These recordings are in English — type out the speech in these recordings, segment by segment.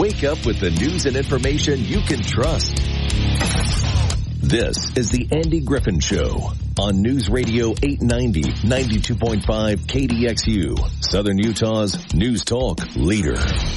Wake up with the news and information you can trust. This is the Andy Griffin Show on News Radio 890, 92.5 KDXU, Southern Utah's News Talk leader.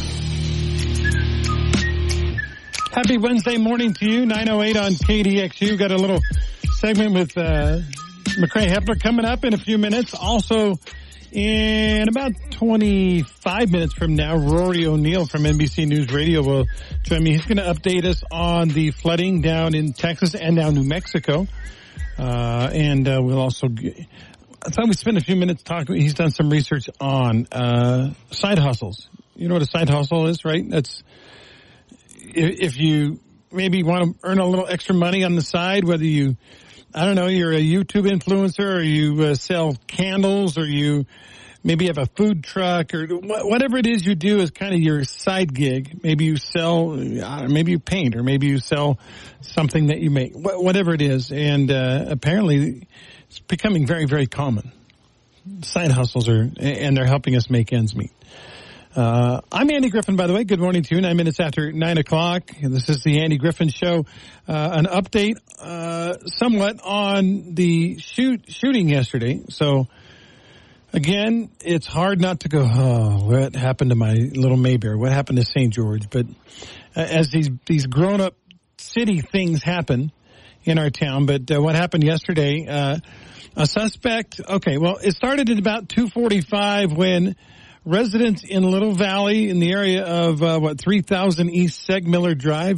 Happy Wednesday morning to you, 9:08 on KDXU. Got a little segment with McCray Hepler coming up in a few minutes. Also, in about 25 minutes from now, Rory O'Neill from NBC News Radio will join me. He's going to update us on the flooding down in Texas and down New Mexico. And we'll also, I thought we'd spend a few minutes talking. He's done some research on side hustles. You know what a side hustle is, right? That's if you maybe want to earn a little extra money on the side, whether you, I don't know, you're a YouTube influencer or you sell candles or you maybe have a food truck or whatever it is you do is kind of your side gig. Maybe you sell, maybe you paint or maybe you sell something that you make, whatever it is. And apparently it's becoming very, very common. Side hustles and they're helping us make ends meet. I'm Andy Griffin, by the way. Good morning to you. 9 minutes after 9 o'clock. This is the Andy Griffin Show. An update, somewhat on the shooting yesterday. So, again, it's hard not to go, oh, what happened to my little Mayberry? What happened to St. George? But as these grown-up city things happen in our town. But what happened yesterday, a suspect, okay, well, it started at about 2:45 when residents in Little Valley in the area of, 3000 East Segmiller Drive,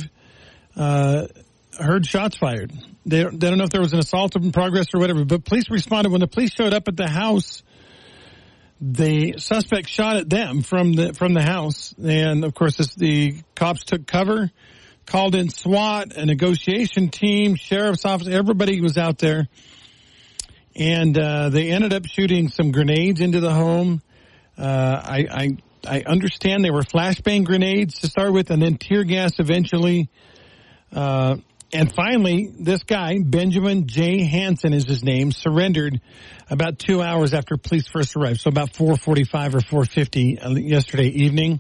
heard shots fired. They don't know if there was an assault in progress or whatever, but police responded. When the police showed up at the house, the suspect shot at them from the house. And of course, the cops took cover, called in SWAT, a negotiation team, sheriff's office, everybody was out there. And, they ended up shooting some grenades into the home. I understand they were flashbang grenades to start with and then tear gas eventually. And finally, this guy, Benjamin J. Hansen is his name, surrendered about 2 hours after police first arrived. So about 4:45 or 4:50 yesterday evening.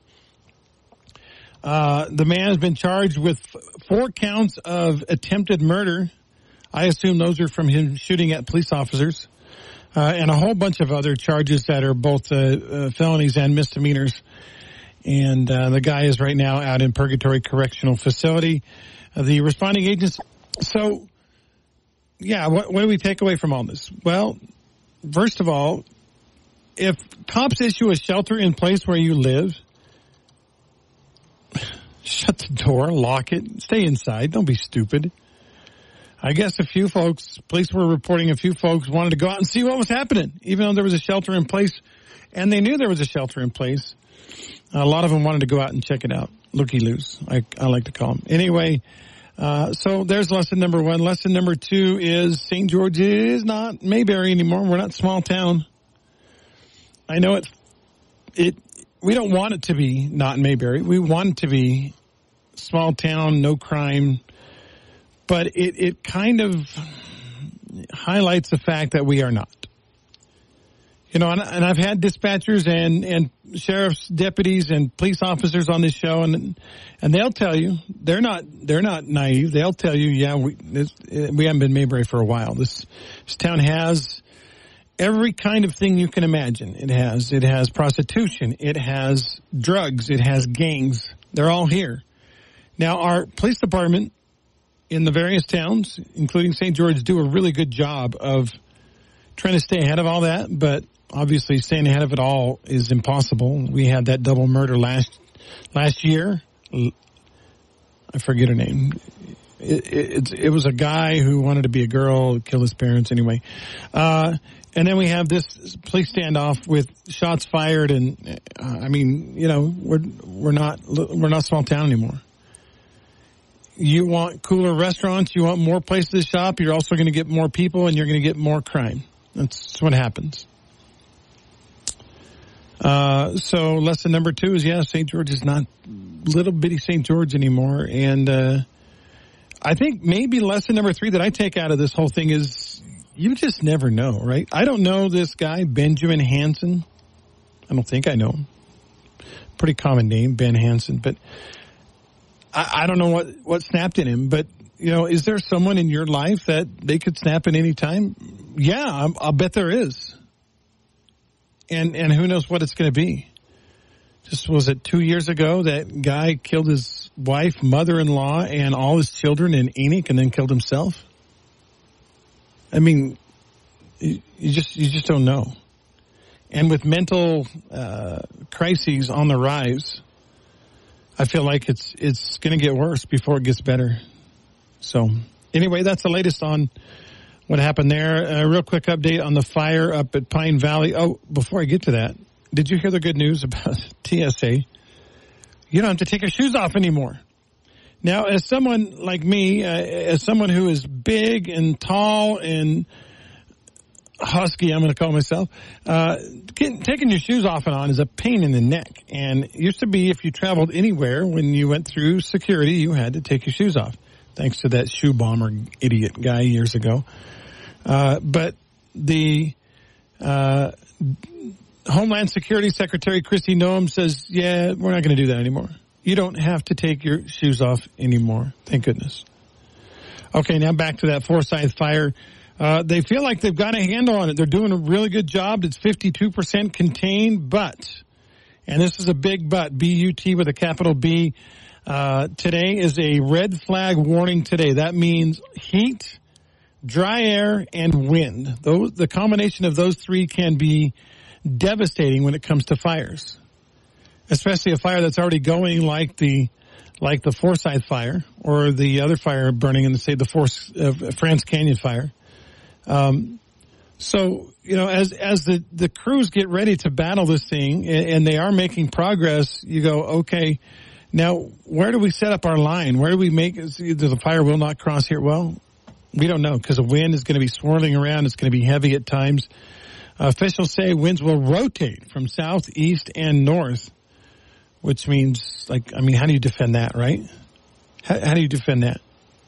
The man has been charged with 4 counts of attempted murder. I assume those are from him shooting at police officers. And a whole bunch of other charges that are both felonies and misdemeanors. And the guy is right now out in Purgatory Correctional Facility. The responding agents. So, yeah, what do we take away from all this? Well, first of all, if cops issue a shelter in place where you live, shut the door, lock it, stay inside. Don't be stupid. I guess police were reporting a few folks wanted to go out and see what was happening, even though there was a shelter in place, and they knew there was a shelter in place. A lot of them wanted to go out and check it out. Looky-loos, I like to call them. Anyway, so there's lesson number 1. Lesson number 2 is St. George is not Mayberry anymore. We're not small town. I know we don't want it to be not Mayberry. We want it to be small town, no crime. But it kind of highlights the fact that we are not. You know, and I've had dispatchers and sheriff's deputies and police officers on this show, and they'll tell you they're not naive. They'll tell you, yeah, we haven't been Mayberry for a while. This town has every kind of thing you can imagine. It has prostitution, it has drugs, it has gangs. They're all here. Now, our police department in the various towns, including St. George, do a really good job of trying to stay ahead of all that, but obviously staying ahead of it all is impossible. We had that double murder last year. I forget her name. It was a guy who wanted to be a girl, killed his parents anyway. And then we have this police standoff with shots fired, and I mean, you know, we're not small town anymore. You want cooler restaurants, you want more places to shop, you're also going to get more people, and you're going to get more crime. That's what happens. So lesson number 2 is, yeah, St. George is not little bitty St. George anymore. And I think maybe lesson number 3 that I take out of this whole thing is you just never know, right? I don't know this guy, Benjamin Hansen. I don't think I know him. Pretty common name, Ben Hansen. But I don't know what snapped in him, but, is there someone in your life that they could snap at any time? Yeah, I'll bet there is. And who knows what it's going to be. Just was it 2 years ago that guy killed his wife, mother-in-law, and all his children in Enoch and then killed himself? I mean, you just don't know. And with mental crises on the rise, I feel like it's going to get worse before it gets better. So anyway, that's the latest on what happened there. A real quick update on the fire up at Pine Valley. Oh, before I get to that, did you hear the good news about TSA? You don't have to take your shoes off anymore. Now, as someone like me, as someone who is big and tall and husky, I'm going to call myself, taking your shoes off and on is a pain in the neck. And it used to be if you traveled anywhere, when you went through security, you had to take your shoes off, thanks to that shoe bomber idiot guy years ago. But the Homeland Security Secretary Kristi Noem says, yeah, we're not going to do that anymore. You don't have to take your shoes off anymore. Thank goodness. Okay, now back to that Forsyth fire. They feel like they've got a handle on it. They're doing a really good job. It's 52% contained, but, and this is a big but, B-U-T with a capital B, today is a red flag warning today. That means heat, dry air, and wind. The combination of those three can be devastating when it comes to fires, especially a fire that's already going like the Forsyth fire or the other fire burning in the France Canyon fire. So, as the crews get ready to battle this thing and they are making progress, you go, okay, now where do we set up our line? Where do we make the fire will not cross here? Well, we don't know because the wind is going to be swirling around. It's going to be heavy at times. Officials say winds will rotate from south, east, and north, which means, how do you defend that, right? How do you defend that?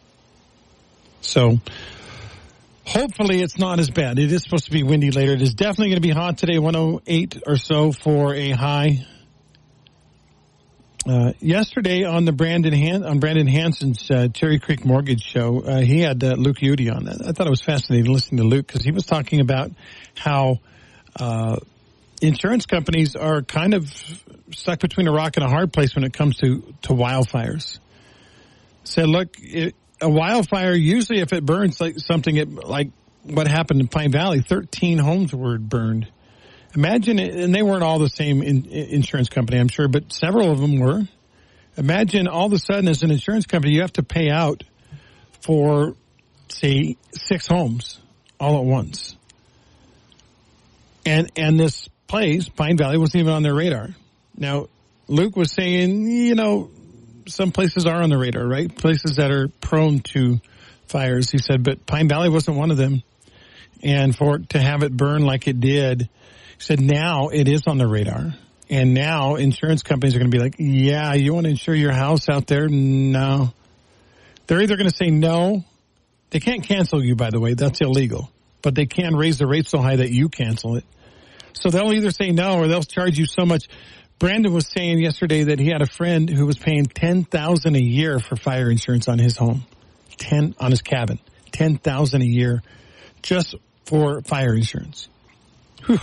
So, hopefully it's not as bad. It is supposed to be windy later. It is definitely going to be hot today, 108 or so for a high. Yesterday on Brandon Hansen's Cherry Creek Mortgage show, he had Luke Udy on. I thought it was fascinating listening to Luke because he was talking about how insurance companies are kind of stuck between a rock and a hard place when it comes to wildfires. Said, look, a wildfire, usually if it burns like what happened in Pine Valley, 13 homes were burned. Imagine it, and they weren't all the same insurance company, I'm sure, but several of them were. Imagine all of a sudden as an insurance company, you have to pay out for, say, 6 homes all at once. And this place, Pine Valley, wasn't even on their radar. Now, Luke was saying, some places are on the radar, right? Places that are prone to fires, he said, but Pine Valley wasn't one of them. And to have it burn like it did, he said now it is on the radar. And now insurance companies are going to be like, yeah, you want to insure your house out there? No. They're either going to say no. They can't cancel you, by the way. That's illegal. But they can raise the rate so high that you cancel it. So they'll either say no or they'll charge you so much. Brandon was saying yesterday that he had a friend who was paying $10,000 a year for fire insurance on his home, on his cabin, $10,000 a year just for fire insurance. Whew.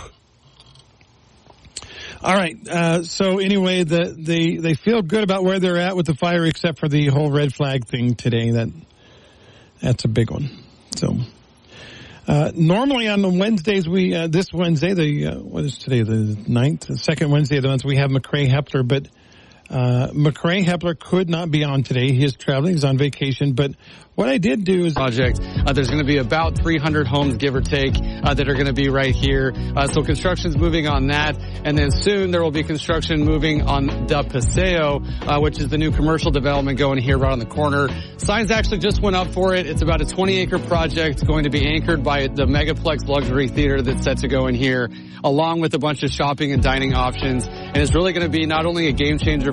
All right. So anyway, they feel good about where they're at with the fire, except for the whole red flag thing today. That's a big one. So. Normally on the Wednesdays, this Wednesday, what is today, the 9th, the second Wednesday of the month, we have McCrae Hepler, but McCrae Hepler could not be on today. He is traveling. He's on vacation. But what I did do is... Project. There's going to be about 300 homes, give or take, that are going to be right here. So construction's moving on that. And then soon there will be construction moving on the Paseo, which is the new commercial development going here right on the corner. Signs actually just went up for it. It's about a 20-acre project going to be anchored by the Megaplex Luxury Theater that's set to go in here, along with a bunch of shopping and dining options. And it's really going to be not only a game changer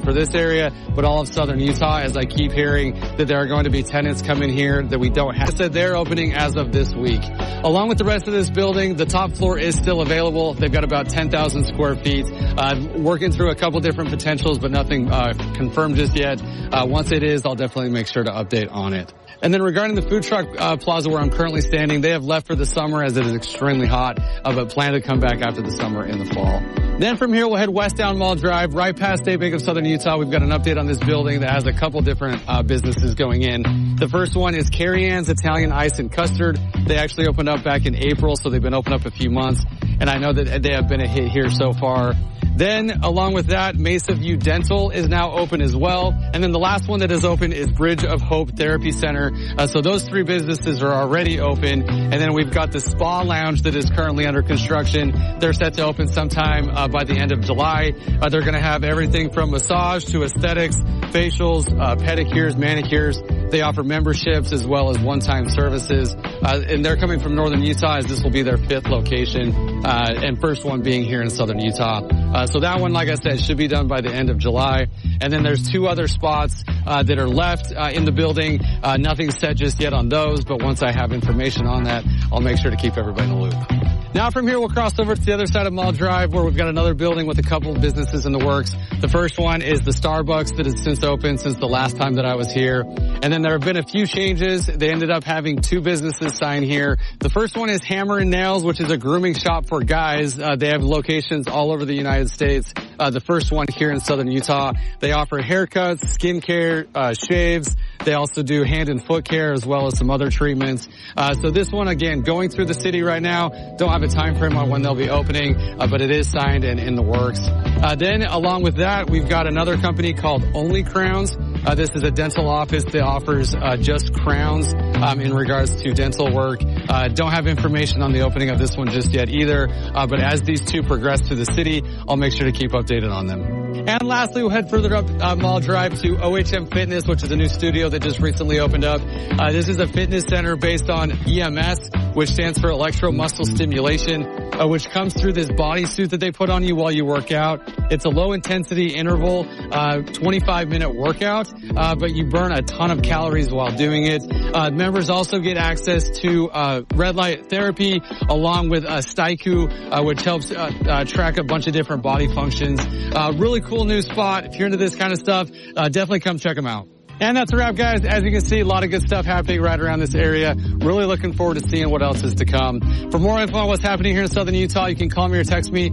announcement for this area, but all of southern Utah, as I keep hearing that there are going to be tenants coming here that we don't have. Said they're opening as of this week. Along with the rest of this building, the top floor is still available. They've got about 10,000 square feet. Working through a couple different potentials, but nothing confirmed just yet. Once it is, I'll definitely make sure to update on it. And then regarding the food truck plaza where I'm currently standing, they have left for the summer as it is extremely hot, but plan to come back after the summer in the fall. Then from here, we'll head west down Mall Drive, right past State Bank of Southern Utah. We've got an update on this building that has a couple different businesses going in. The first one is Carrie Ann's Italian Ice and Custard. They actually opened up back in April, so they've been open up a few months, and I know that they have been a hit here so far. Then, along with that, Mesa View Dental is now open as well. And then the last one that is open is Bridge of Hope Therapy Center. So those three businesses are already open. And then we've got the Spa Lounge that is currently under construction. They're set to open sometime by the end of July. They're going to have everything from massage to aesthetics, facials, pedicures, manicures. They offer memberships as well as one-time services. And they're coming from northern Utah, as this will be their 5th location, and first one being here in southern Utah. So that one, like I said, should be done by the end of July. And then there's 2 other spots that are left in the building. Nothing's set just yet on those, but once I have information on that, I'll make sure to keep everybody in the loop. Now from here, we'll cross over to the other side of Mall Drive where we've got another building with a couple of businesses in the works. The first one is the Starbucks that has since opened since the last time that I was here. And then there have been a few changes. They ended up having 2 businesses sign here. The first one is Hammer and Nails, which is a grooming shop for guys. They have locations all over the United States. The first one here in southern Utah. They offer haircuts, skincare, shaves. They also do hand and foot care as well as some other treatments. So this one, again, going through the city right now. Don't have a time frame on when they'll be opening, but it is signed and in the works. Then along with that, we've got another company called Only Crowns. This is a dental office that offers just crowns in regards to dental work. Don't have information on the opening of this one just yet either, but as these 2 progress to the city, I'll make sure to keep updated on them. And lastly, we'll head further up Mall Drive to OHM Fitness, which is a new studio that just recently opened up. This is a fitness center based on EMS, which stands for electromuscle stimulation, which comes through this bodysuit that they put on you while you work out. It's a low-intensity interval, 25-minute workout, but you burn a ton of calories while doing it. Members also get access to red light therapy along with Staiku, which helps track a bunch of different body functions. Really cool new spot. If you're into this kind of stuff, definitely come check them out. And that's a wrap, guys. As you can see, a lot of good stuff happening right around this area. Really looking forward to seeing what else is to come. For more info on what's happening here in southern Utah, you can call me or text me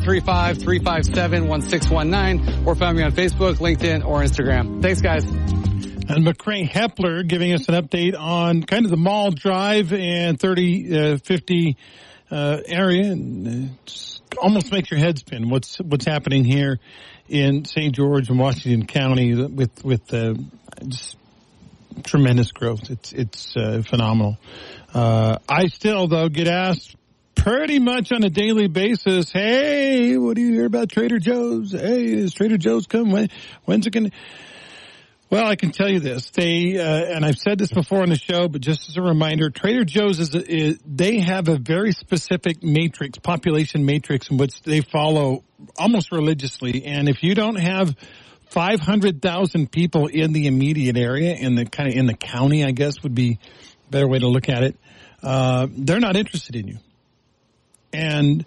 435-357-1619 or find me on Facebook, LinkedIn, or Instagram. Thanks, guys. And McCray Hepler giving us an update on kind of the Mall Drive and 3050 area. And almost makes your head spin what's happening here in St. George and Washington County with just tremendous growth. It's phenomenal. I still, though, get asked pretty much on a daily basis, hey, what do you hear about Trader Joe's? Hey, is Trader Joe's coming? When's it going to... Well, I can tell you this. They, and I've said this before on the show, but just as a reminder, Trader Joe's they have a very specific matrix, population matrix, in which they follow almost religiously. And if you don't have 500,000 people in the immediate area, in the county, I guess would be a better way to look at it, they're not interested in you. And,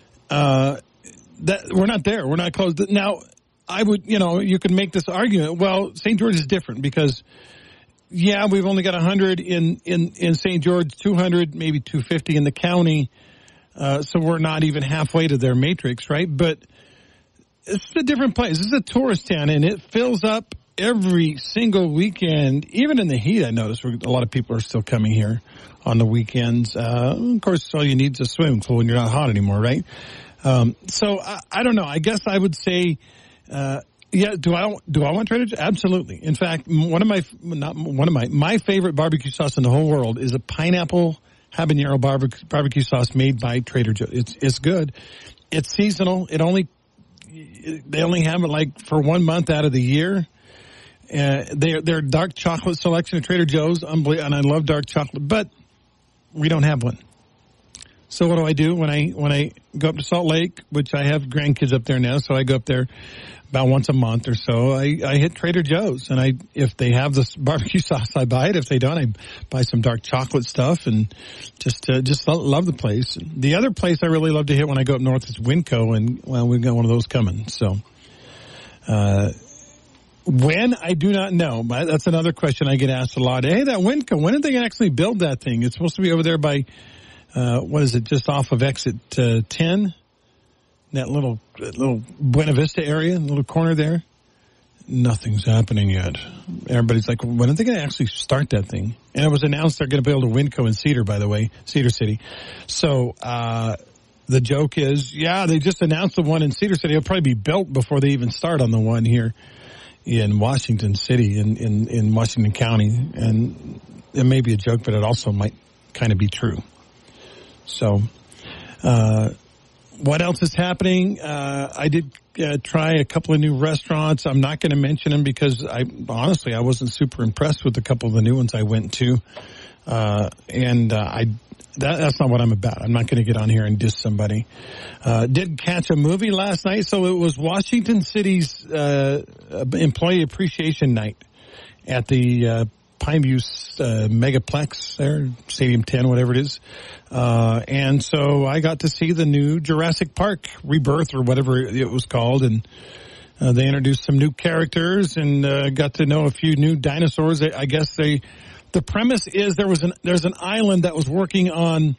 that we're not there. We're not close. Now, I would, you could make this argument. Well, St. George is different because, yeah, we've only got 100 in St. George, 200, maybe 250 in the county. So we're not even halfway to their matrix, right? But it's a different place. This is a tourist town, and it fills up every single weekend. Even in the heat, I notice a lot of people are still coming here on the weekends. Of course, all you need is a swimming pool when you're not hot anymore, right? So I don't know. I guess I would say, yeah, do I want Trader Joe's? Absolutely. In fact, my favorite barbecue sauce in the whole world is a pineapple habanero barbecue sauce made by Trader Joe's. It's good. It's seasonal. They only have it like for 1 month out of the year. Their dark chocolate selection at Trader Joe's, and I love dark chocolate, but we don't have one. So what do? When I go up to Salt Lake, which I have grandkids up there now, so I go up there about once a month or so. I hit Trader Joe's, and if they have this barbecue sauce, I buy it. If they don't, I buy some dark chocolate stuff, and just love the place. The other place I really love to hit when I go up north is Winco, and well, we've got one of those coming. So, when I do not know, but that's another question I get asked a lot. Hey, that Winco, when did they actually build that thing? It's supposed to be over there by what is it? Just off of exit 10. That little Buena Vista area, little corner there. Nothing's happening yet. Everybody's like, when are they going to actually start that thing? And it was announced they're going to build a Winco in Cedar, by the way, Cedar City. So the joke is, they just announced the one in Cedar City. It'll probably be built before they even start on the one here in Washington City, in Washington County. And it may be a joke, but it also might kind of be true. So, what else is happening? I did try a couple of new restaurants. I'm not going to mention them because I wasn't super impressed with a couple of the new ones I went to. That's not what I'm about. I'm not going to get on here and diss somebody. Did catch a movie last night. So it was Washington City's Employee Appreciation Night at the Pineview Megaplex there, Stadium 10, whatever it is. And so I got to see the new Jurassic Park Rebirth or whatever it was called. And they introduced some new characters and got to know a few new dinosaurs. I guess the premise is there's an island that was working on,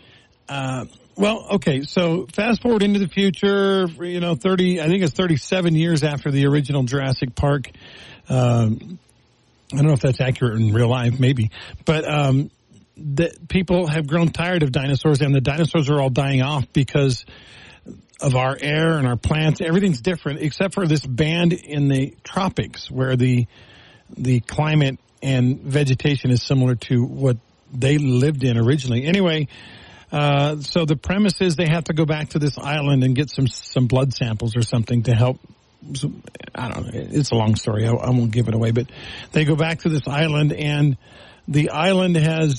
so fast forward into the future, 37 years after the original Jurassic Park. I don't know if that's accurate in real life, maybe. But the people have grown tired of dinosaurs, and the dinosaurs are all dying off because of our air and our plants. Everything's different except for this band in the tropics where the climate and vegetation is similar to what they lived in originally. Anyway, so the premise is they have to go back to this island and get some blood samples or something to help. I don't know. It's a long story. I won't give it away. But they go back to this island, and the island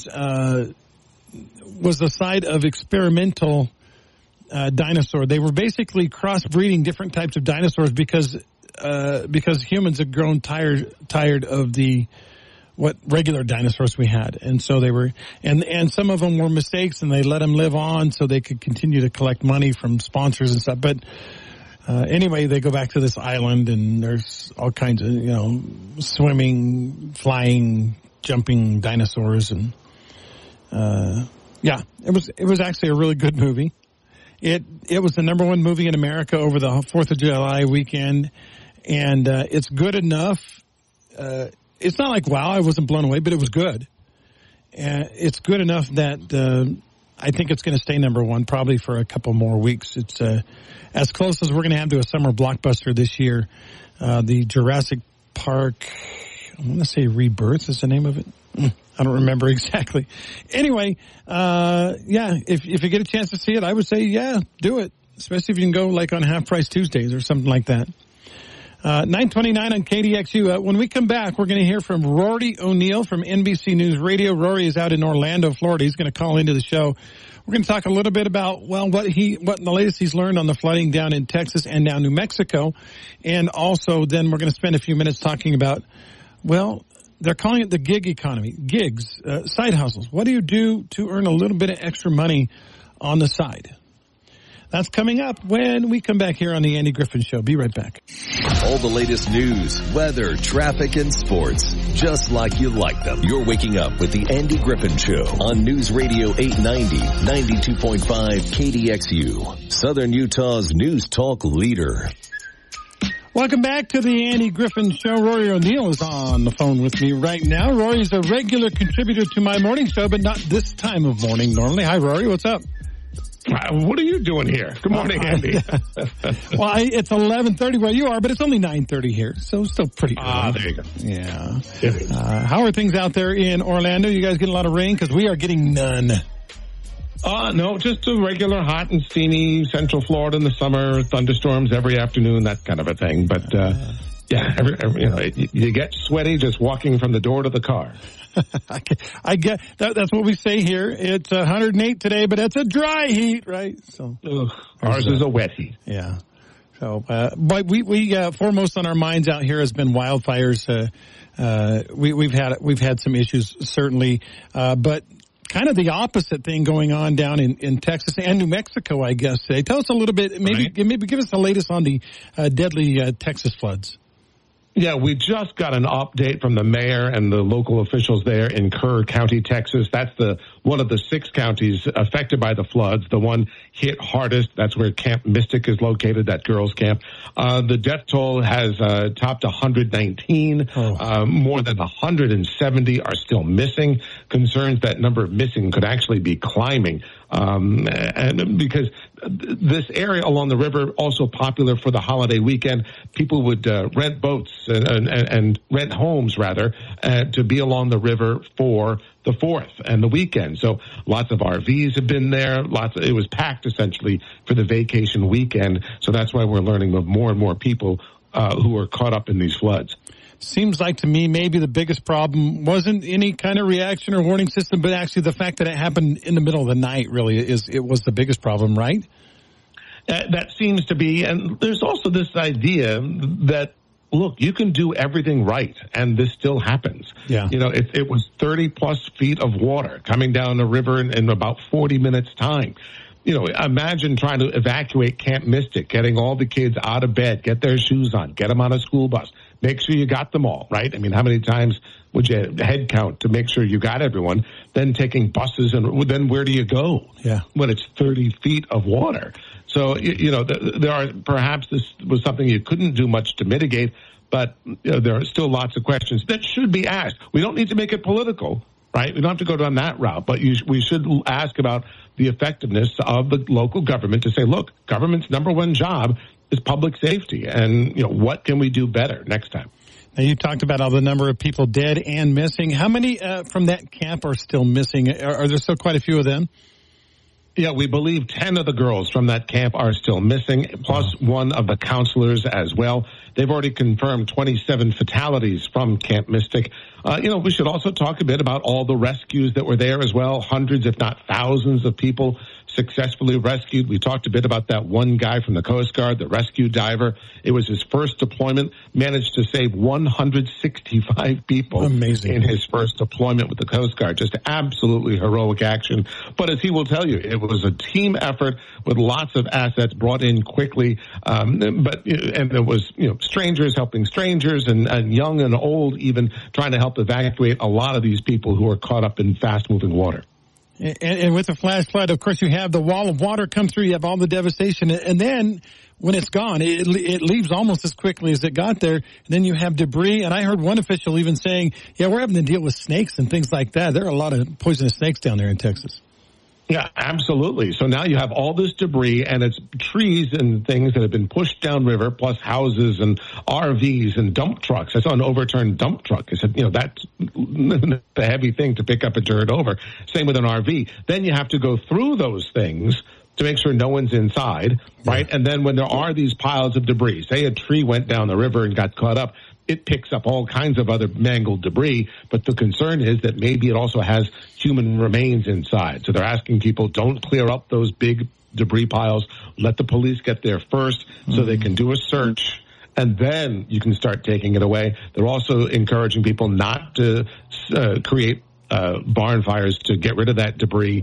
was the site of experimental dinosaur. They were basically crossbreeding different types of dinosaurs because humans had grown tired of what regular dinosaurs we had. And so they were, and some of them were mistakes, and they let them live on so they could continue to collect money from sponsors and stuff. But anyway, they go back to this island, and there's all kinds of, swimming, flying, jumping dinosaurs, and it was actually a really good movie. It was the number one movie in America over the 4th of July weekend, and it's good enough. It's not like, wow, I wasn't blown away, but it was good. It's good enough that I think it's going to stay number one probably for a couple more weeks. It's as close as we're going to have to a summer blockbuster this year. The Jurassic Park, I want to say Rebirth is the name of it. I don't remember exactly. Anyway, if you get a chance to see it, I would say, do it. Especially if you can go like on Half Price Tuesdays or something like that. 9:29 on KDXU. When we come back, we're going to hear from Rory O'Neill from NBC News Radio. Rory is out in Orlando, Florida. He's going to call into the show. We're going to talk a little bit about, what the latest he's learned on the flooding down in Texas and now New Mexico. And also then we're going to spend a few minutes talking about, they're calling it the gig economy, gigs, side hustles. What do you do to earn a little bit of extra money on the side? That's coming up when we come back here on the Andy Griffin Show. Be right back. All the latest news, weather, traffic, and sports, just like you like them. You're waking up with the Andy Griffin Show on News Radio 890, 92.5 KDXU, Southern Utah's news talk leader. Welcome back to the Andy Griffin Show. Rory O'Neill is on the phone with me right now. Rory's a regular contributor to my morning show, but not this time of morning normally. Hi, Rory. What's up? What are you doing here? Good morning, Andy. Well, it's 11:30 where you are, but it's only 9:30 here, so it's still pretty early. There you go. Yeah. How are things out there in Orlando? You guys getting a lot of rain? Because we are getting none. No, just a regular hot and steamy Central Florida in the summer, thunderstorms every afternoon, that kind of a thing. But, you get sweaty just walking from the door to the car. I get that's what we say here. It's 108 today, but it's a dry heat, right? So ours is a wet heat. Yeah. So, but we foremost on our minds out here has been wildfires. We've had some issues certainly, but kind of the opposite thing going on down in Texas and New Mexico, I guess. Tell us a little bit, maybe give us the latest on the deadly Texas floods. Yeah, we just got an update from the mayor and the local officials there in Kerr County, Texas. That's one of the 6 counties affected by the floods. The one hit hardest, that's where Camp Mystic is located, that girls' camp. The death toll has topped 119. More than 170 are still missing. Concerns that number of missing could actually be climbing. And because this area along the river also popular for the holiday weekend, people would rent boats and rent homes rather to be along the river for the 4th and the weekend. So lots of RVs have been there. It was packed essentially for the vacation weekend. So that's why we're learning of more and more people who are caught up in these floods. Seems like to me maybe the biggest problem wasn't any kind of reaction or warning system, but actually the fact that it happened in the middle of the night really it was the biggest problem, right? That seems to be, and there's also this idea that, look, you can do everything right, and this still happens. Yeah. You know, it was 30-plus feet of water coming down the river in about 40 minutes' time. You know, imagine trying to evacuate Camp Mystic, getting all the kids out of bed, get their shoes on, get them on a school bus, make sure you got them all, right? I mean, how many times would you head count to make sure you got everyone? Then taking buses, and then where do you go? Yeah. When it's 30 feet of water. So, you know, perhaps this was something you couldn't do much to mitigate, but there are still lots of questions that should be asked. We don't need to make it political, right? We don't have to go down that route, but we should ask about the effectiveness of the local government to say, look, government's number one job is public safety, and what can we do better next time? Now, you talked about all the number of people dead and missing. How many from that camp are still missing? Are there still quite a few of them? Yeah, we believe 10 of the girls from that camp are still missing, plus one of the counselors as well. They've already confirmed 27 fatalities from Camp Mystic. We should also talk a bit about all the rescues that were there as well. Hundreds, if not thousands of people successfully rescued. We talked a bit about that one guy from the Coast Guard, the rescue diver. It was his first deployment, managed to save 165 people. Amazing. In his first deployment with the Coast Guard. Just absolutely heroic action. But as he will tell you, it was a team effort with lots of assets brought in quickly. And there was, strangers helping strangers and young and old even trying to help evacuate a lot of these people who are caught up in fast moving water. And with the flash flood, of course, you have the wall of water come through. You have all the devastation. And then when it's gone, it leaves almost as quickly as it got there. And then you have debris. And I heard one official even saying, yeah, we're having to deal with snakes and things like that. There are a lot of poisonous snakes down there in Texas. Yeah, absolutely. So now you have all this debris, and it's trees and things that have been pushed downriver, plus houses and RVs and dump trucks. I saw an overturned dump truck. I said, that's the heavy thing to pick up and turn it over. Same with an RV. Then you have to go through those things to make sure no one's inside, right? And then when there are these piles of debris, say a tree went down the river and got caught up, it picks up all kinds of other mangled debris, but the concern is that maybe it also has human remains inside. So they're asking people, don't clear up those big debris piles. Let the police get there first so they can do a search, and then you can start taking it away. They're also encouraging people not to create barn fires to get rid of that debris.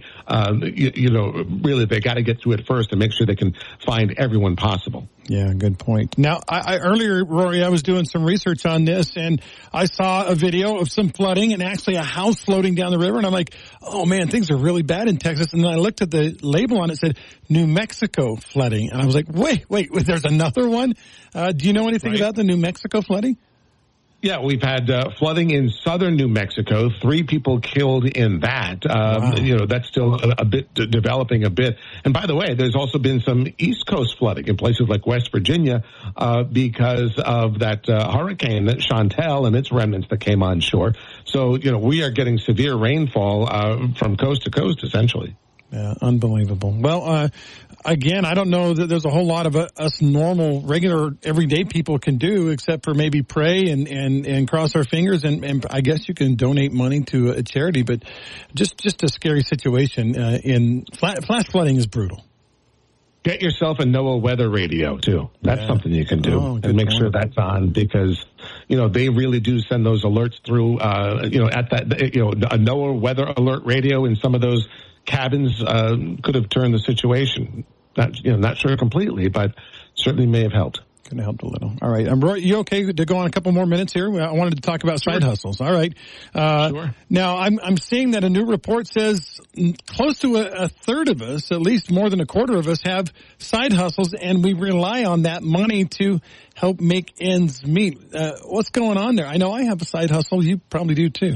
Really, they got to get through it first and make sure they can find everyone possible. Yeah, good point. Now, I earlier, Rory, I was doing some research on this, and I saw a video of some flooding and actually a house floating down the river, and I'm like, oh man, things are really bad in Texas. And then I looked at the label on it, said New Mexico flooding, and I was like, wait, there's another one? Do you know anything about the New Mexico flooding? Yeah, we've had flooding in southern New Mexico. 3 people killed in that. Wow. That's still a bit developing a bit. And by the way, there's also been some East Coast flooding in places like West Virginia because of that hurricane, that Chantal, and its remnants that came on shore. So, we are getting severe rainfall from coast to coast, essentially. Yeah, unbelievable. Well, again, I don't know that there's a whole lot of us normal, regular, everyday people can do except for maybe pray and cross our fingers, and I guess you can donate money to a charity. But just a scary situation. In flash flooding is brutal. Get yourself a NOAA weather radio too. That's something you can do, and make sure that's on, because they really do send those alerts through. At that a NOAA weather alert radio in some of those cabins could have turned the situation. Not sure completely, but certainly may have helped. Could have helped a little. All right. Roy, you okay to go on a couple more minutes here? I wanted to talk about side hustles. All right. Sure. Now, I'm seeing that a new report says close to a third of us, at least more than a quarter of us, have side hustles, and we rely on that money to help make ends meet. What's going on there? I know I have a side hustle. You probably do too.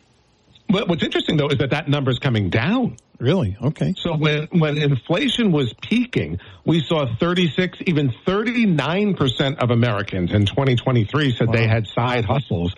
But what's interesting, though, is that number's coming down. Really? Okay. So when inflation was peaking, we saw 36, even 39% of Americans in 2023 said they had side hustles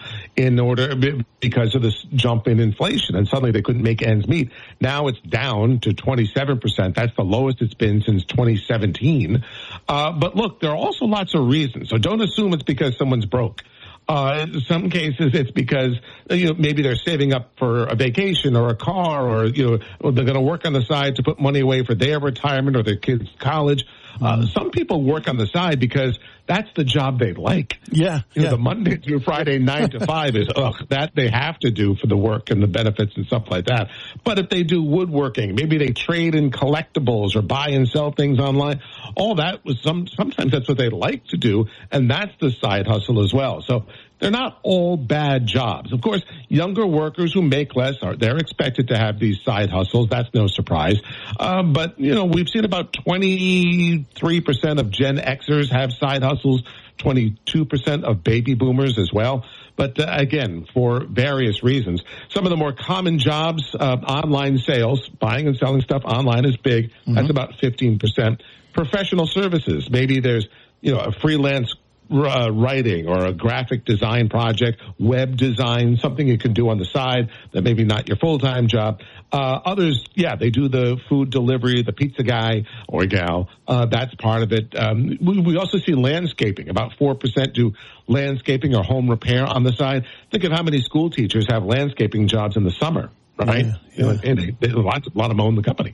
because of this jump in inflation, and suddenly they couldn't make ends meet. Now it's down to 27%. That's the lowest it's been since 2017. But look, there are also lots of reasons. So don't assume it's because someone's broke. In some cases, it's because maybe they're saving up for a vacation or a car, or they're going to work on the side to put money away for their retirement or their kids' college. Some people work on the side because that's the job they like. Yeah. The Monday through Friday 9 to 5 is that they have to do for the work and the benefits and stuff like that. But if they do woodworking, maybe they trade in collectibles or buy and sell things online. All that was sometimes that's what they like to do, and that's the side hustle as well. So they're not all bad jobs. Of course, younger workers who make less they're expected to have these side hustles. That's no surprise. But we've seen about 23% of Gen Xers have side hustles, 22% of baby boomers as well. But again, for various reasons. Some of the more common jobs, online sales, buying and selling stuff online is big. Mm-hmm. That's about 15%. Professional services, maybe there's a freelance writing or a graphic design project, web design, something you can do on the side that maybe not your full-time job. Others, they do the food delivery, the pizza guy or gal. That's part of it. We also see landscaping. About 4% do landscaping or home repair on the side. Think of how many school teachers have landscaping jobs in the summer, right? Yeah. And a lot of them own the company.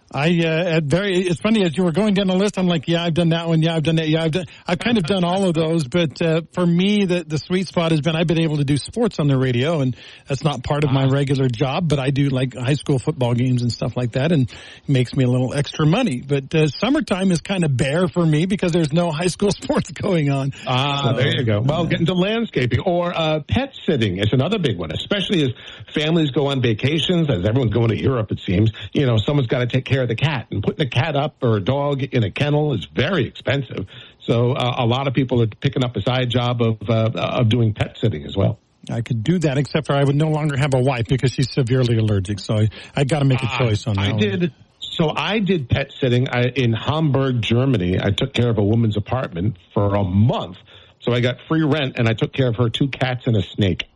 It's funny, as you were going down the list, I'm like, I've done that one. Yeah, I've done that. I've kind of done all of those. But, for me, the sweet spot has been, I've been able to do sports on the radio, and that's not part of my regular job, but I do like high school football games and stuff like that, and it makes me a little extra money. But, summertime is kind of bare for me because there's no high school sports going on. There you go. Well, get into landscaping or, pet sitting is another big one, especially as families go on vacations, as everyone's going to Europe, it seems. Someone's got to take care of the cat, and putting a cat up or a dog in a kennel is very expensive. So a lot of people are picking up a side job of doing pet sitting as well. I could do that, except for I would no longer have a wife because she's severely allergic. So I got to make a choice on that. I did pet sitting in Hamburg, Germany. I took care of a woman's apartment for a month. So I got free rent, and I took care of her 2 cats and a snake.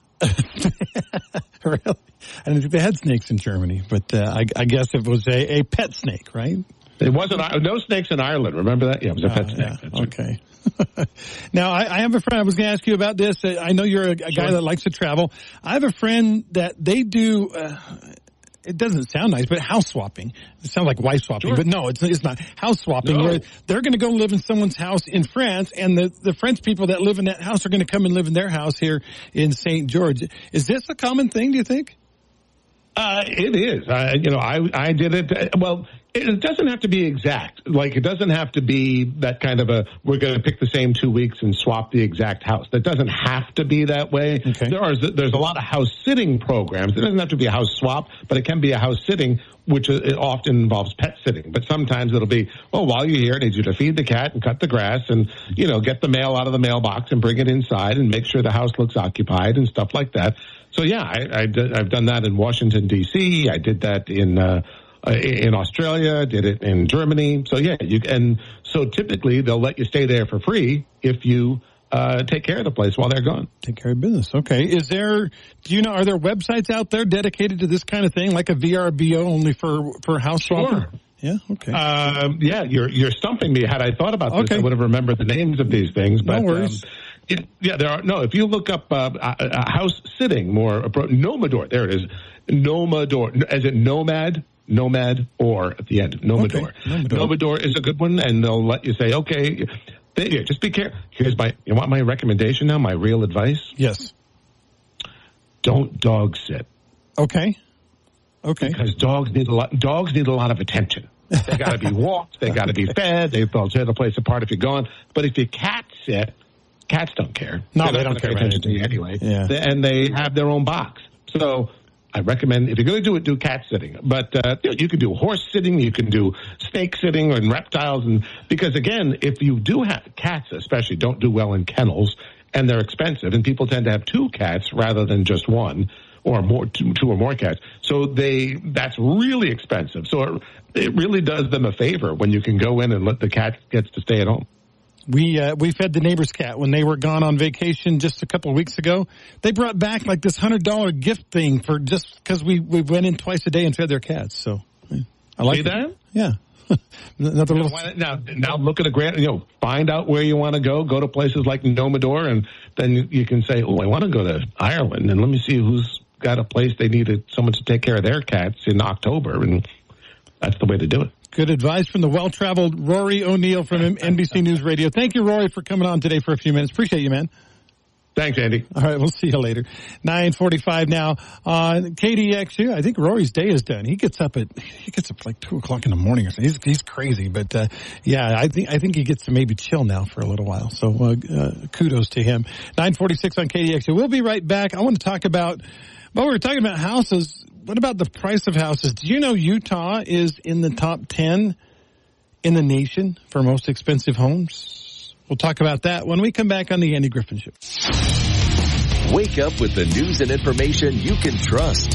Really? I didn't think they had snakes in Germany, but I guess it was a pet snake, right? It wasn't. No snakes in Ireland. Remember that? Yeah, it was a pet snake. Yeah. Okay. Now, I have a friend. I was going to ask you about this. I know you're a guy that likes to travel. I have a friend that they do. It doesn't sound nice, but house swapping. It sounds like wife swapping, but no, it's not. House swapping, where they're going to go live in someone's house in France, and the French people that live in that house are going to come and live in their house here in St. George. Is this a common thing, do you think? It is. I did it. Well, it doesn't have to be exact. Like, it doesn't have to be that kind of we're going to pick the same 2 weeks and swap the exact house. That doesn't have to be that way. Okay. There's a lot of house sitting programs. It doesn't have to be a house swap, but it can be a house sitting, which it often involves pet sitting. But sometimes it'll be, while you're here, I need you to feed the cat and cut the grass and, get the mail out of the mailbox and bring it inside and make sure the house looks occupied and stuff like that. So I've done that in Washington, D.C. I did that in Australia, did it in Germany. So so typically they'll let you stay there for free if you take care of the place while they're gone. Take care of business. Okay. Are there websites out there dedicated to this kind of thing, like a VRBO only for house swapping? Sure. Yeah. Okay. You're stumping me. Had I thought about this, I would have remembered the names of these things. But, no worries. there are if you look up house sitting, Nomador. There it is. Nomador, as in nomad or at the end. Nomador. Okay. Nomador is a good one, and they'll let you say, okay, just be careful. You want my recommendation now? My real advice? Yes. Don't dog sit. Okay. Because dogs need a lot of attention. They got to be walked. They got to be fed. They'll tear the place apart if you're gone. But if you cat sit, cats don't care. No, they don't care attention to you anyway. Yeah. And they have their own box. So I recommend, if you're going to do it, do cat sitting. But you can do horse sitting. You can do snake sitting and reptiles. Because, again, if you do have cats, especially, don't do well in kennels, and they're expensive. And people tend to have two cats rather than just one. Or more, two or more cats. So that's really expensive. So it really does them a favor when you can go in and let the cat gets to stay at home. We fed the neighbor's cat when they were gone on vacation just a couple of weeks ago. They brought back like this $100 gift thing for just because we went in twice a day and fed their cats. So I like that. Yeah. Now look at a grant. Find out where you want to go. Go to places like Nomador, and then you can say, "Oh, I want to go to Ireland, and let me see who's got a place they needed someone to take care of their cats in October," and that's the way to do it. Good advice from the well-traveled Rory O'Neill from NBC News Radio. Thank you, Rory, for coming on today for a few minutes. Appreciate you, man. Thanks, Andy. All right, we'll see you later. 9:45 now on KDXU. I think Rory's day is done. He gets up like 2:00 in the morning or something. He's crazy, but I think he gets to maybe chill now for a little while. So kudos to him. 9:46 on KDXU. We'll be right back. I want to talk about. Well, we were talking about houses. What about the price of houses? Do you know Utah is in the top 10 in the nation for most expensive homes? We'll talk about that when we come back on the Andy Griffin Show. Wake up with the news and information you can trust.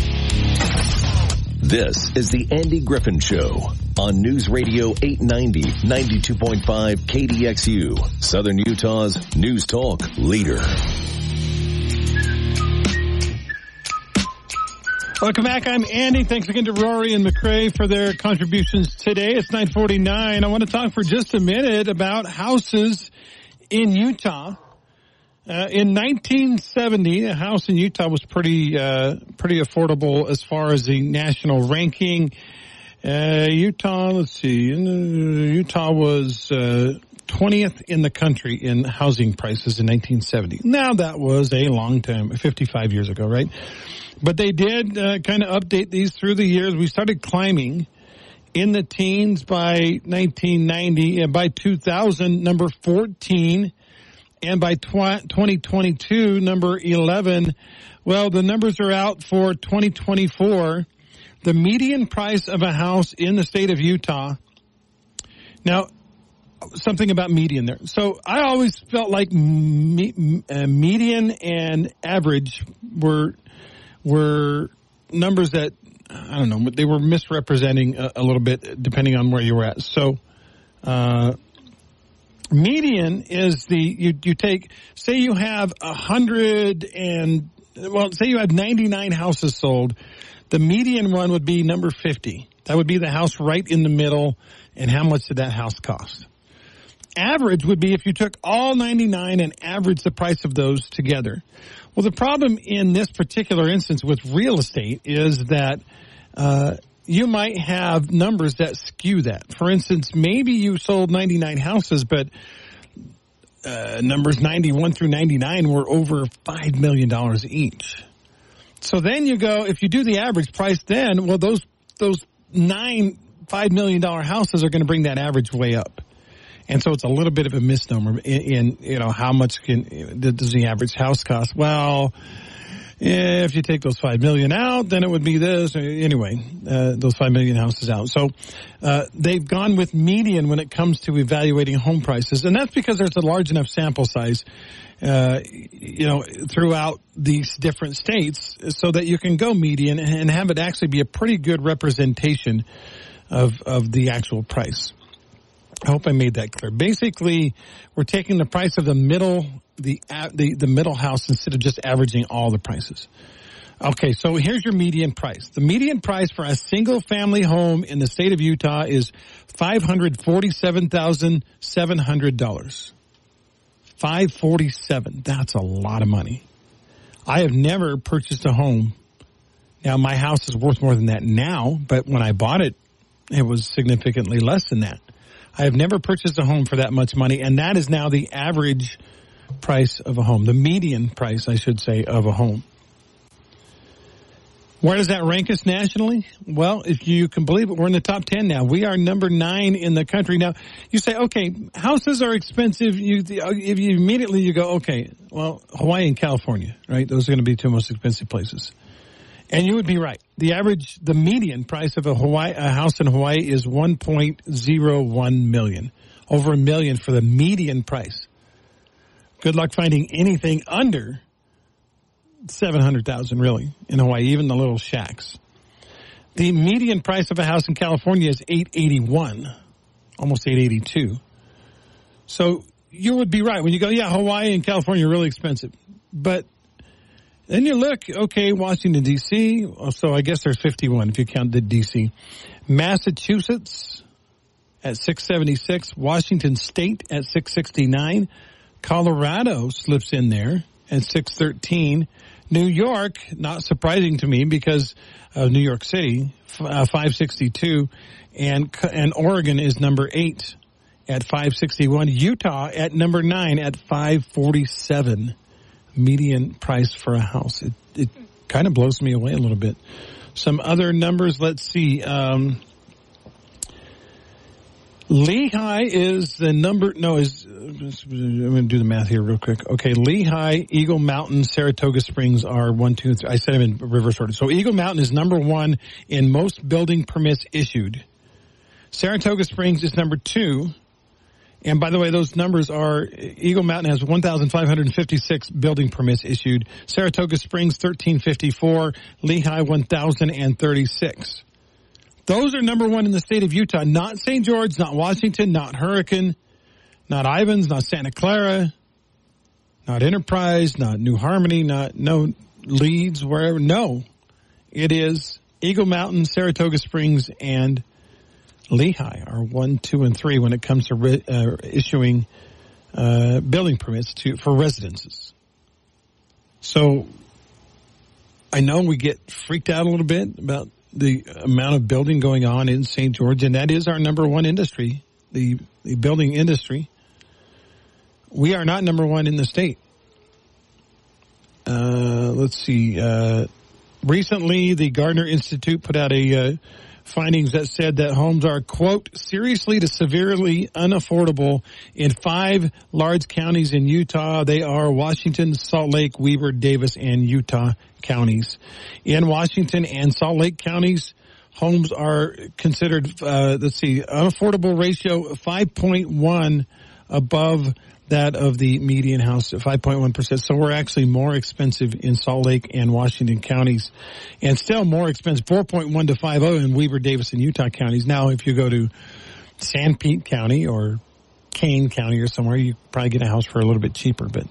This is the Andy Griffin Show on News Radio 890, 92.5 KDXU, Southern Utah's News Talk leader. Welcome back. I'm Andy. Thanks again to Rory and McCrae for their contributions today. It's 9:49. I want to talk for just a minute about houses in Utah. In 1970, a house in Utah was pretty affordable as far as the national ranking. Utah was 20th in the country in housing prices in 1970. Now that was a long time, 55 years ago, right? But they did kind of update these through the years. We started climbing in the teens by 1990, and by 2000, number 14, and by 2022, number 11. Well, the numbers are out for 2024. The median price of a house in the state of Utah. Now, something about median there. So I always felt like median and average were numbers that, I don't know, they were misrepresenting a little bit depending on where you were at. So, median is you take, say you have 99 houses sold. The median one would be number 50. That would be the house right in the middle. And how much did that house cost? Average would be if you took all 99 and averaged the price of those together. Well, the problem in this particular instance with real estate is that you might have numbers that skew that. For instance, maybe you sold 99 houses, but numbers 91 through 99 were over $5 million each. So then you go, if you do the average price then, well, those 9 $5 million houses are going to bring that average way up. And so it's a little bit of a misnomer in how much does the average house cost? Well, if you take those 5 million out, then it would be this. Anyway, those 5 million houses out. So they've gone with median when it comes to evaluating home prices. And that's because there's a large enough sample size, throughout these different states so that you can go median and have it actually be a pretty good representation of the actual price. I hope I made that clear. Basically, we're taking the price of the the middle house instead of just averaging all the prices. Okay, so here's your median price. The median price for a single-family home in the state of Utah is $547,700. $547,000. That's a lot of money. I have never purchased a home. Now, my house is worth more than that now, but when I bought it, it was significantly less than that. I have never purchased a home for that much money, and that is now the average price of a home, the median price, I should say, of a home. Where does that rank us nationally? Well, if you can believe it, we're in the top 10 now. We are number 9 in the country. Now, you say, okay, houses are expensive. You immediately go, okay, well, Hawaii and California, right? Those are going to be two most expensive places. And you would be right. The median price of a house in Hawaii is $1.01 million. Over $1 million for the median price. Good luck finding anything under $700,000 really in Hawaii, even the little shacks. The median price of a house in California is $881, almost $882. So you would be right when you go, yeah, Hawaii and California are really expensive. But then you look, okay, Washington, D.C., so I guess there's 51 if you count the D.C. Massachusetts at $676, Washington State at $669, Colorado slips in there at $613. New York, not surprising to me because of New York City, $562, and Oregon is number 8 at $561. Utah at number 9 at $547. Median price for a house. It kind of blows me away a little bit. Some other numbers, let's see. Lehigh is the number, I'm going to do the math here real quick. Okay, Lehigh, Eagle Mountain, Saratoga Springs are 1, 2, 3. I said them in reverse order. So Eagle Mountain is number 1 in most building permits issued. Saratoga Springs is number 2. And by the way, those numbers are, Eagle Mountain has 1,556 building permits issued. Saratoga Springs, 1,354. Lehigh, 1,036. Those are number 1 in the state of Utah, not St. George, not Washington, not Hurricane, not Ivins, not Santa Clara, not Enterprise, not New Harmony, no Leeds, wherever. No, it is Eagle Mountain, Saratoga Springs, and Lehigh are 1, 2, and 3 when it comes to issuing building permits for residences. So I know we get freaked out a little bit about the amount of building going on in St. George, and that is our number 1 industry, the building industry. We are not number 1 in the state. Let's see. Recently, the Gardner Institute put out a findings that said that homes are, quote, seriously to severely unaffordable in 5 large counties in Utah. They are Washington, Salt Lake, Weber, Davis, and Utah counties. In Washington and Salt Lake counties, homes are considered, unaffordable ratio 5.1 above that of the median house at 5.1%. So we're actually more expensive in Salt Lake and Washington counties, and still more expensive, 4.1 to 5.0 in Weber, Davis, and Utah counties. Now, if you go to San Pete County or Kane County or somewhere, you probably get a house for a little bit cheaper. But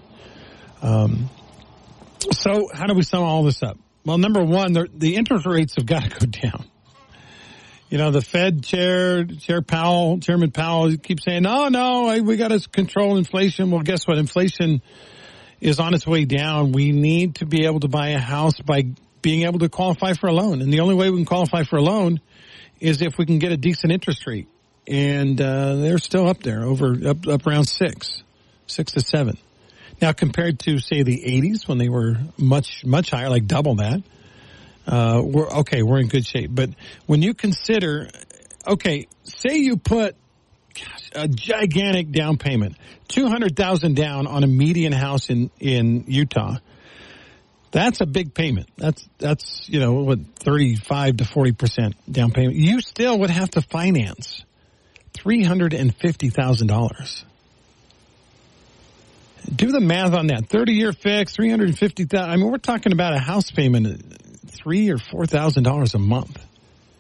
so how do we sum all this up? Well, number 1, the interest rates have got to go down. You know, the Fed Chairman Powell keeps saying, no, we got to control inflation. Well, guess what? Inflation is on its way down. We need to be able to buy a house by being able to qualify for a loan. And the only way we can qualify for a loan is if we can get a decent interest rate. And they're still up there, up around 6 to 7. Now, compared to, say, the 80s when they were much, much higher, like double that, we're in good shape. But when you consider, say you put a gigantic down payment, $200,000 down on a median house in Utah, that's a big payment. That's 35 to 40% down payment. You still would have to finance $350,000. Do the math on that. 30-year fix, $350,000. I mean, we're talking about a house payment of $3,000 or $4,000 a month.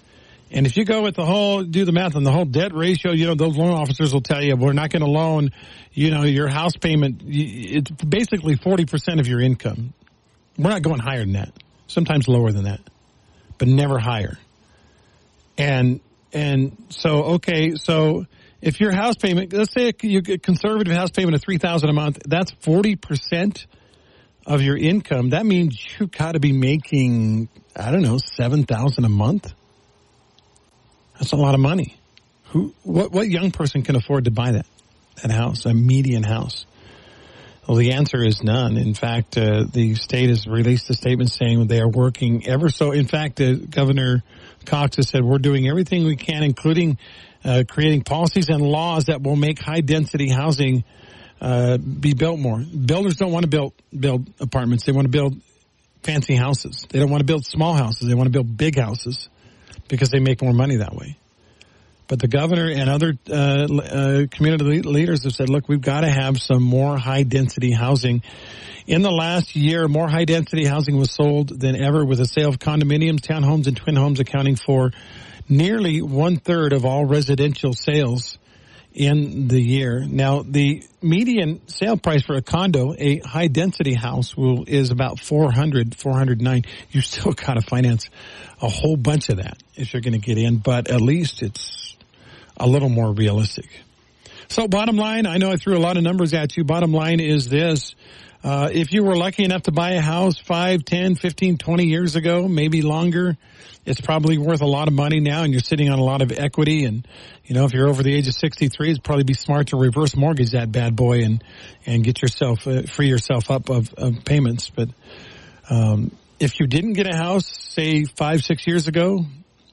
And if you go with do the math on the whole debt ratio, those loan officers will tell you, we're not going to loan, your house payment, it's basically 40% of your income. We're not going higher than that. Sometimes lower than that, but never higher. And so if your house payment, let's say you get conservative house payment of $3,000 a month, that's 40% of your income. That means you've got to be making, $7,000 a month. That's a lot of money. What young person can afford to buy that house, a median house? Well, the answer is none. In fact, the state has released a statement saying they are working ever so. In fact, Governor Cox has said we're doing everything we can, including creating policies and laws that will make high-density housing be built more. Builders don't want to build apartments. They want to build fancy houses. They don't want to build small houses. They want to build big houses because they make more money that way. But the governor and other community leaders have said, look, we've got to have some more high-density housing. In the last year, more high-density housing was sold than ever, with a sale of condominiums, townhomes, and twin homes accounting for nearly 1/3 of all residential sales in the year. Now, the median sale price for a condo, a high-density house, is about $409. You still got to finance a whole bunch of that if you're going to get in, but at least it's a little more realistic. So bottom line, I know I threw a lot of numbers at you. Bottom line is this. If you were lucky enough to buy a house 5, 10, 15, 20 years ago, maybe longer, it's probably worth a lot of money now, and you're sitting on a lot of equity. And, if you're over the age of 63, it'd probably be smart to reverse mortgage that bad boy and get yourself, free yourself up of payments. But if you didn't get a house, say 5, 6 years ago,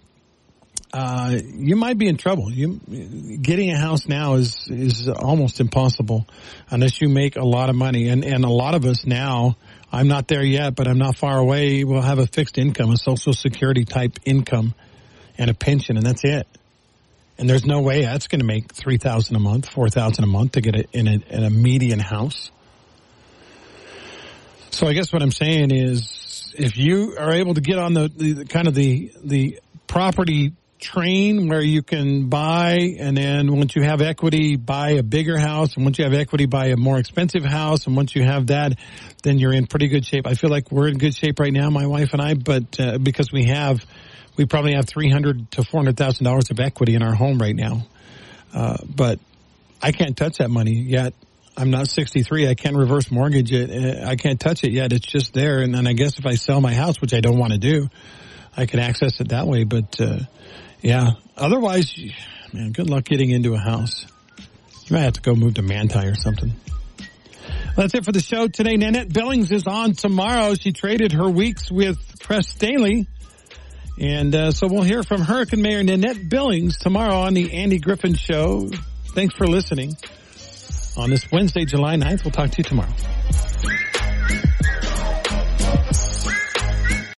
you might be in trouble. Getting a house now is almost impossible unless you make a lot of money. And a lot of us now, I'm not there yet, but I'm not far away, will have a fixed income, a Social Security type income and a pension, and that's it. And there's no way that's going to make $3,000 a month, $4,000 a month to get in a median house. So I guess what I'm saying is, if you are able to get on the property train where you can buy, and then once you have equity, buy a bigger house, and once you have equity, buy a more expensive house, and once you have that, then you're in pretty good shape. I feel like we're in good shape right now, my wife and I, but because we probably have $300,000 to $400,000 of equity in our home right now. But I can't touch that money yet. I'm not 63. I can't reverse mortgage it. I can't touch it yet. It's just there. And then I guess if I sell my house, which I don't want to do, I can access it that way. But yeah, otherwise, man, good luck getting into a house. You might have to go move to Manti or something. That's it for the show today. Nanette Billings is on tomorrow. She traded her weeks with Press Staley. And so we'll hear from Hurricane Mayor Nanette Billings tomorrow on the Andy Griffin Show. Thanks for listening on this Wednesday, July 9th. We'll talk to you tomorrow.